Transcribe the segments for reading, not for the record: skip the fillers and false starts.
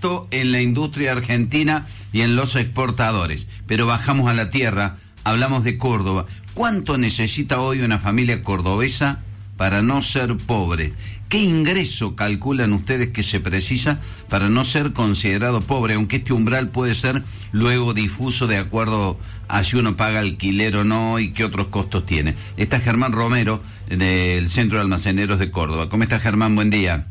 gasto en la industria argentina y en los exportadores. Pero bajamos a la tierra, hablamos de Córdoba. ¿Cuánto necesita hoy una familia cordobesa para no ser pobre? ¿Qué ingreso calculan ustedes que se precisa para no ser considerado pobre? Aunque este umbral puede ser luego difuso de acuerdo a si uno paga alquiler o no y qué otros costos tiene. Está Germán Romero del Centro de Almaceneros de Córdoba. ¿Cómo está, Germán? Buen día.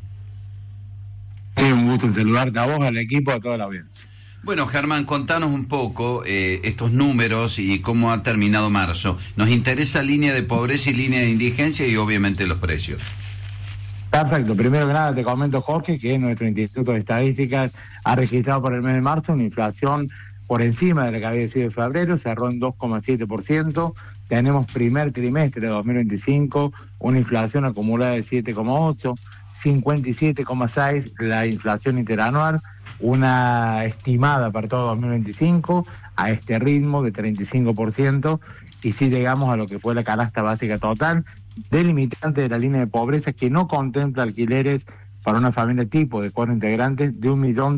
Sí, un gusto en saludarte a vos, al equipo, a toda la audiencia. Bueno, Germán, contanos un poco estos números y cómo ha terminado marzo. Nos interesa línea de pobreza y línea de indigencia y obviamente los precios. Perfecto. Primero que nada te comento, Jorge, que nuestro Instituto de Estadísticas ha registrado por el mes de marzo una inflación por encima de la que había sido en febrero, cerró en 2,7%. Tenemos primer trimestre de 2025 una inflación acumulada de 7,8%, 57,6% la inflación interanual, una estimada para todo 2025 a este ritmo de 35%, y si llegamos a lo que fue la canasta básica total, delimitante de la línea de pobreza que no contempla alquileres para una familia tipo de 4 integrantes de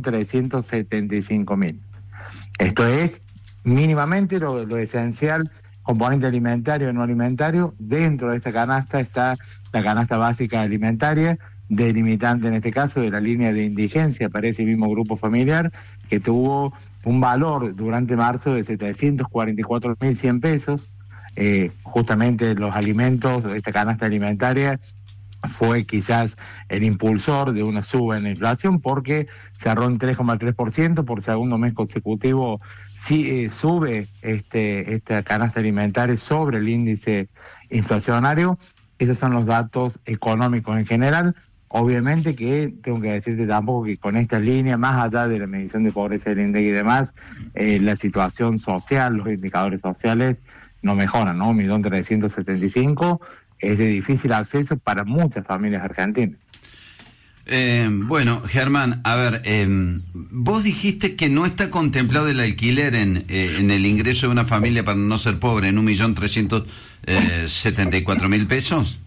1.375.000. Esto es mínimamente lo esencial, componente alimentario y no alimentario. Dentro de esta canasta está la canasta básica alimentaria, delimitante en este caso de la línea de indigencia para ese mismo grupo familiar, que tuvo un valor durante marzo de 744.100 pesos. Justamente los alimentos, esta canasta alimentaria fue quizás el impulsor de una suba en la inflación, porque cerró en 3,3% por segundo mes consecutivo. Sí, sube esta canasta alimentaria sobre el índice inflacionario. Esos son los datos económicos en general. Obviamente que tengo que decirte tampoco que con esta línea, más allá de la medición de pobreza del INDEC y demás, la situación social, los indicadores sociales no mejoran, ¿no? 1.375.000 es de difícil acceso para muchas familias argentinas. Bueno, Germán, a ver, vos dijiste que no está contemplado el alquiler en el ingreso de una familia para no ser pobre en 1.374.000 pesos.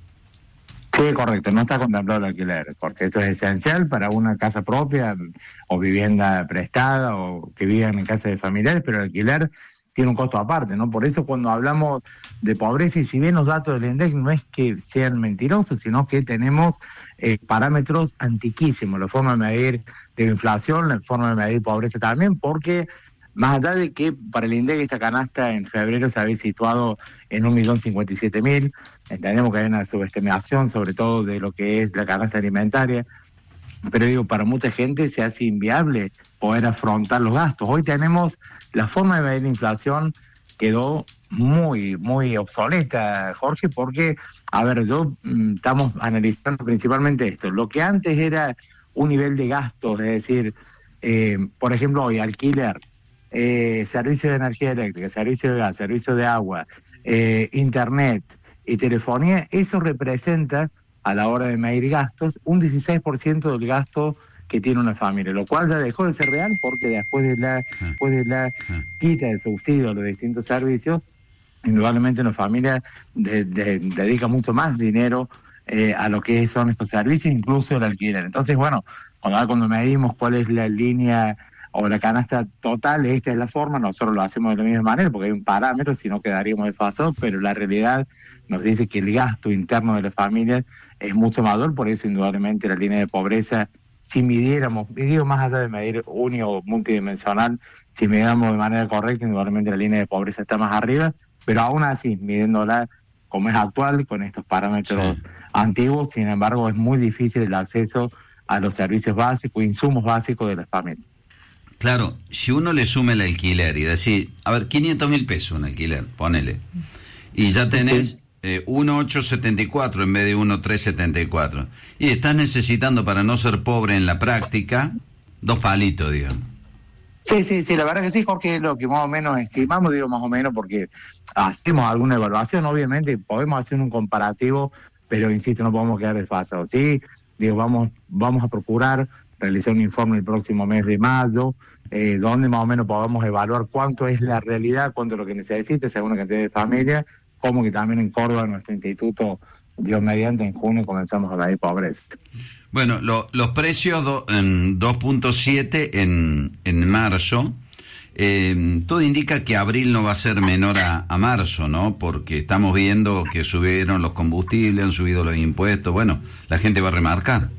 Sí, correcto, no está contemplado el alquiler, porque esto es esencial para una casa propia o vivienda prestada o que vivan en casa de familiares, pero el alquiler tiene un costo aparte, ¿no? Por eso cuando hablamos de pobreza, y si bien los datos del INDEC no es que sean mentirosos, sino que tenemos parámetros antiquísimos, la forma de medir de inflación, la forma de medir pobreza también, porque más allá de que para el INDEC esta canasta en febrero se había situado en 1.057.000, entendemos que hay una subestimación sobre todo de lo que es la canasta alimentaria, pero digo, para mucha gente se hace inviable poder afrontar los gastos. Hoy tenemos la forma de medir la inflación quedó muy, muy obsoleta, Jorge, porque, a ver, estamos analizando principalmente esto. Lo que antes era un nivel de gastos, es decir, por ejemplo, hoy alquiler, servicio de energía eléctrica, servicio de gas, servicio de agua, internet y telefonía, eso representa, a la hora de medir gastos, un 16% del gasto que tiene una familia, lo cual ya dejó de ser real porque después de la quita de subsidio a los distintos servicios, indudablemente una familia dedica mucho más dinero a lo que son estos servicios, incluso el alquiler. Entonces, bueno, cuando medimos cuál es la línea o la canasta total, esta es la forma, nosotros lo hacemos de la misma manera porque hay un parámetro, si no quedaríamos desfasados, pero la realidad nos dice que el gasto interno de la familia es mucho mayor, por eso indudablemente la línea de pobreza, si midiéramos, digo más allá de medir uni o multidimensional, si midiéramos de manera correcta, indudablemente la línea de pobreza está más arriba, pero aún así, midiéndola como es actual, con estos parámetros antiguos, sin embargo, es muy difícil el acceso a los servicios básicos, insumos básicos de las familias. Claro, si uno le suma el alquiler y decir, a ver, 500.000 pesos un alquiler, ponele, y ya tenés 1.874 en vez de 1.374, y estás necesitando, para no ser pobre en la práctica, 2 palitos, digamos. Sí, la verdad que sí, Jorge, es lo que más o menos estimamos, digo más o menos porque hacemos alguna evaluación, obviamente podemos hacer un comparativo, pero insisto, no podemos quedar desfasados, ¿sí? Digo, vamos a procurar realizar un informe el próximo mes de mayo, donde más o menos podamos evaluar cuánto es la realidad, cuánto es lo que necesita según la cantidad de familia, como que también en Córdoba nuestro instituto Dios mediante, en junio comenzamos a medir pobreza. Bueno, los precios en 2.7 en marzo. Todo indica que abril no va a ser menor a marzo, ¿no? Porque estamos viendo que subieron los combustibles, han subido los impuestos. Bueno, la gente va a remarcar.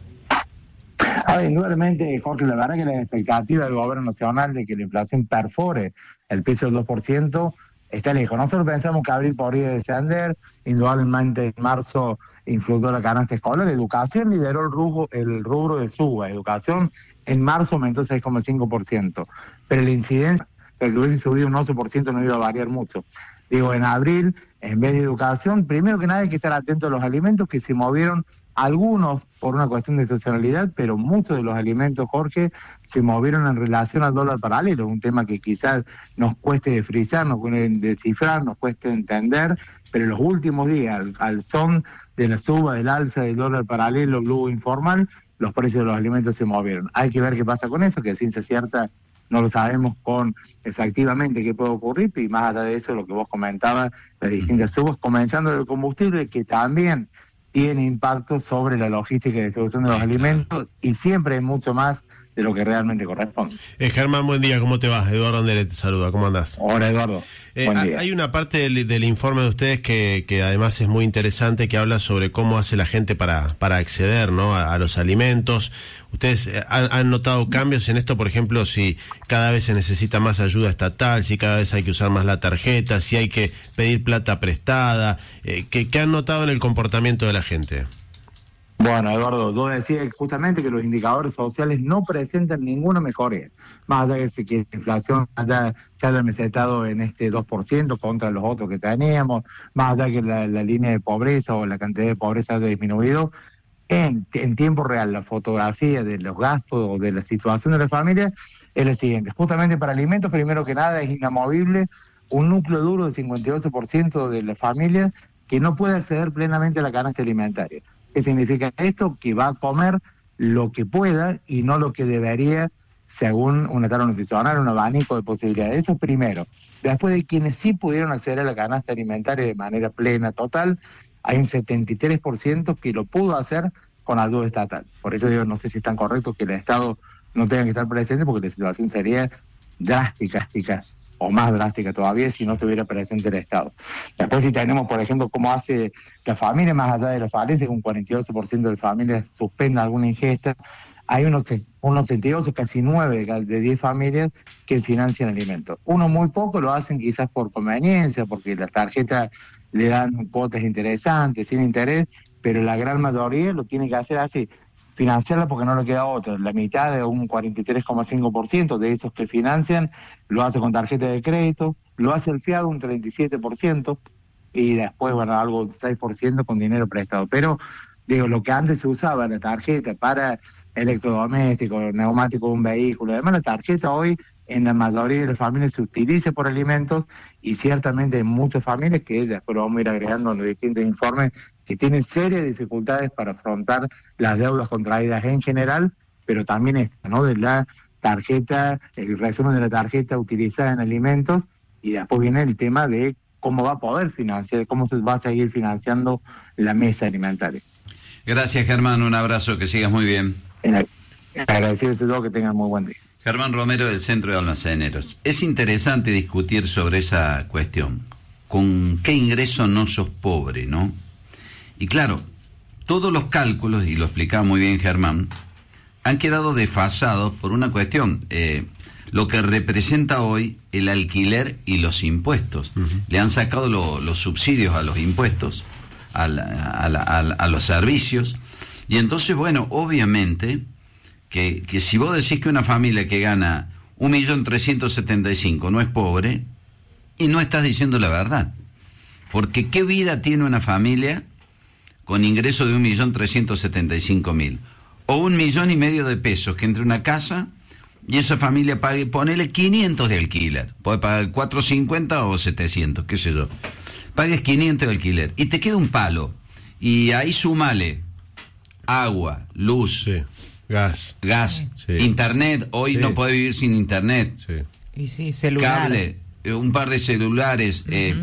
Indudablemente, Jorge, la verdad que la expectativa del gobierno nacional de que la inflación perfore el piso del 2% está lejos. Nosotros pensamos que abril podría descender, indudablemente en marzo influyó la canasta escolar, educación lideró el rubro de suba, educación en marzo aumentó 6,5%, pero la incidencia, que hubiese subido un 11% no iba a variar mucho. Digo, en abril, en vez de educación, primero que nada hay que estar atento a los alimentos que se movieron, algunos por una cuestión de estacionalidad, pero muchos de los alimentos, Jorge, se movieron en relación al dólar paralelo, un tema que quizás nos cueste desfrizar, nos cueste descifrar, nos cueste entender, pero en los últimos días, al son de la suba, del alza del dólar paralelo, blue informal, los precios de los alimentos se movieron. Hay que ver qué pasa con eso, que a ciencia cierta no lo sabemos con efectivamente qué puede ocurrir, y más allá de eso, lo que vos comentabas, las distintas subas, comenzando del combustible, que también tiene impacto sobre la logística y distribución de los alimentos, y siempre hay mucho más de lo que realmente corresponde. Germán, buen día, ¿cómo te vas? Eduardo Andere te saluda, ¿cómo andás? Hola, Eduardo. Buen día. Hay una parte del informe de ustedes que además es muy interesante, que habla sobre cómo hace la gente para acceder, ¿no?, a los alimentos. ¿Ustedes han notado cambios en esto? Por ejemplo, si cada vez se necesita más ayuda estatal, si cada vez hay que usar más la tarjeta, si hay que pedir plata prestada. ¿Qué han notado en el comportamiento de la gente? Bueno, Eduardo, yo decía justamente que los indicadores sociales no presentan ninguna mejoría, más allá de que la inflación se haya mesetado en este 2% contra los otros que teníamos, más allá de que la línea de pobreza o la cantidad de pobreza haya disminuido. En tiempo real, la fotografía de los gastos o de la situación de la familia es la siguiente. Justamente para alimentos, primero que nada, es inamovible un núcleo duro del 58% de la familia que no puede acceder plenamente a la canasta alimentaria. ¿Qué significa esto? Que va a comer lo que pueda y no lo que debería, según una tabla nutricional, un abanico de posibilidades. Eso primero. Después, de quienes sí pudieron acceder a la canasta alimentaria de manera plena, total, hay un 73% que lo pudo hacer con ayuda estatal. Por eso digo, no sé si es tan correcto que el Estado no tenga que estar presente, porque la situación sería drástica, o más drástica todavía si no estuviera presente el Estado. Después, si tenemos, por ejemplo, cómo hace la familia, más allá de la falencia, que un 48% de familias suspenda alguna ingesta, hay unos 88, casi 9 de 10 familias que financian alimentos. Uno muy poco lo hacen quizás por conveniencia, porque las tarjetas le dan cuotas interesantes, sin interés, pero la gran mayoría lo tiene que hacer así, financiarla porque no le queda otra. La mitad, de un 43,5% de esos que financian, lo hace con tarjeta de crédito, lo hace el fiado un 37%, y después, bueno, algo 6% con dinero prestado. Pero, digo, lo que antes se usaba, la tarjeta para electrodomésticos, neumáticos de un vehículo, además la tarjeta hoy en la mayoría de las familias se utiliza por alimentos, y ciertamente hay muchas familias que después lo vamos a ir agregando en los distintos informes, que tienen serias dificultades para afrontar las deudas contraídas en general, pero también esta, ¿no?, de la tarjeta, el resumen de la tarjeta utilizada en alimentos, y después viene el tema de cómo va a poder financiar, cómo se va a seguir financiando la mesa alimentaria. Gracias, Germán, un abrazo, que sigas muy bien. Agradecidos a todos, que tengan muy buen día. Germán Romero, del Centro de Almaceneros. Es interesante discutir sobre esa cuestión. ¿Con qué ingreso no sos pobre, no? Y claro, todos los cálculos, y lo explicaba muy bien Germán, han quedado desfasados por una cuestión. Lo que representa hoy el alquiler y los impuestos. Uh-huh. Le han sacado los subsidios a los impuestos, a los servicios. Y entonces, bueno, obviamente que si vos decís que una familia que gana 1.375.000 no es pobre, y no estás diciendo la verdad. Porque ¿qué vida tiene una familia con ingreso de 1.375.000? O 1,5 millones de pesos que entre una casa y esa familia pague, ponele 500 de alquiler. Puede pagar 450 o 700, qué sé yo. Pagues 500 de alquiler y te queda un palo. Y ahí sumale agua, luz, sí, gas, sí, internet. Hoy no puede vivir sin internet. Sí. Y sí, celular. Cable, un par de celulares.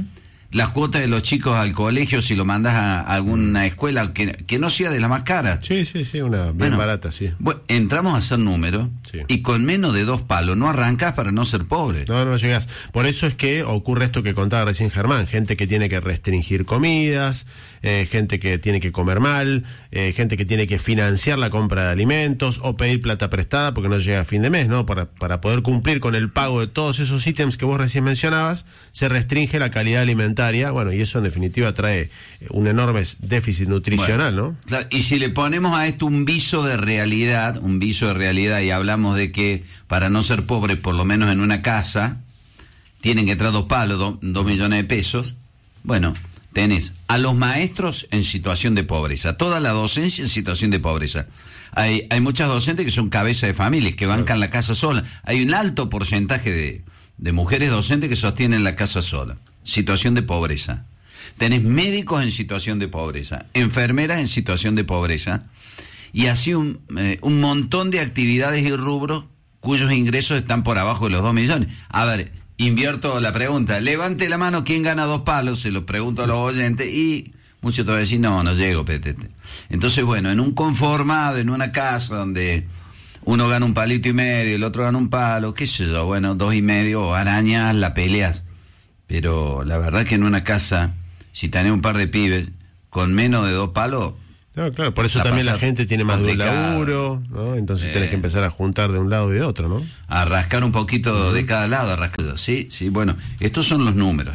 las cuotas de los chicos al colegio, si lo mandas a alguna escuela que no sea de la más cara. Sí, una bien barata, sí. Bueno, entramos a hacer números, sí, y con menos de 2 palos no arrancás para no ser pobre. No llegás. Por eso es que ocurre esto que contaba recién Germán, gente que tiene que restringir comidas, gente que tiene que comer mal, gente que tiene que financiar la compra de alimentos o pedir plata prestada porque no llega a fin de mes, ¿no? Para poder cumplir con el pago de todos esos ítems que vos recién mencionabas, se restringe la calidad alimentaria. Bueno, y eso en definitiva trae un enorme déficit nutricional, ¿no? Claro, y si le ponemos a esto un viso de realidad, y hablamos de que para no ser pobre, por lo menos en una casa, tienen que entrar 2 palos, 2 millones de pesos. Bueno, tenés a los maestros en situación de pobreza, toda la docencia en situación de pobreza. Hay muchas docentes que son cabeza de familias, que bancan la casa sola. Hay un alto porcentaje de mujeres docentes que sostienen la casa sola. Situación de pobreza. Tenés médicos en situación de pobreza, enfermeras en situación de pobreza, y así un montón de actividades y rubros cuyos ingresos están por abajo de los 2 millones. A ver, invierto la pregunta, levante la mano quién gana 2 palos, se lo pregunto a los oyentes, y muchos te van a decir, no llego, petete. Entonces, bueno, en un conformado, en una casa donde uno gana 1,5 palitos, el otro gana 1 palo, qué sé yo, bueno, 2,5, arañas, la peleas. Pero la verdad que en una casa, si tenés un par de pibes con menos de 2 palos... No, claro, por eso también la gente tiene más de un laburo, ¿no? Entonces tenés que empezar a juntar de un lado y de otro, ¿no? A rascar un poquito de cada lado, Sí, bueno, estos son los números,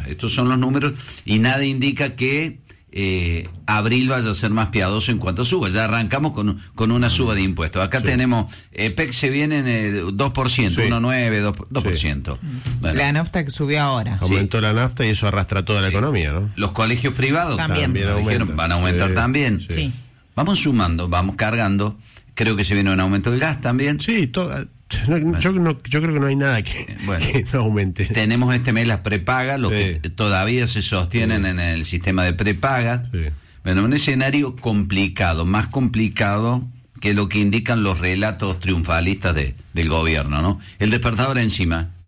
y nada indica que abril vaya a ser más piadoso en cuanto suba. Ya arrancamos con una suba de impuestos. Acá tenemos, PEC se viene en 2%, 1,9%, 2%. Bueno, la nafta que subió ahora. Aumentó la nafta y eso arrastra toda la economía, ¿no? Los colegios privados también van a aumentar también. Sí. Vamos sumando, vamos cargando. Creo que se viene un aumento del gas también. Sí, yo creo que no hay nada que no aumente. Tenemos este mes las prepagas, lo que todavía se sostienen en el sistema de prepagas. Sí. Bueno, un escenario complicado, más complicado que lo que indican los relatos triunfalistas del gobierno, ¿no? El despertador encima.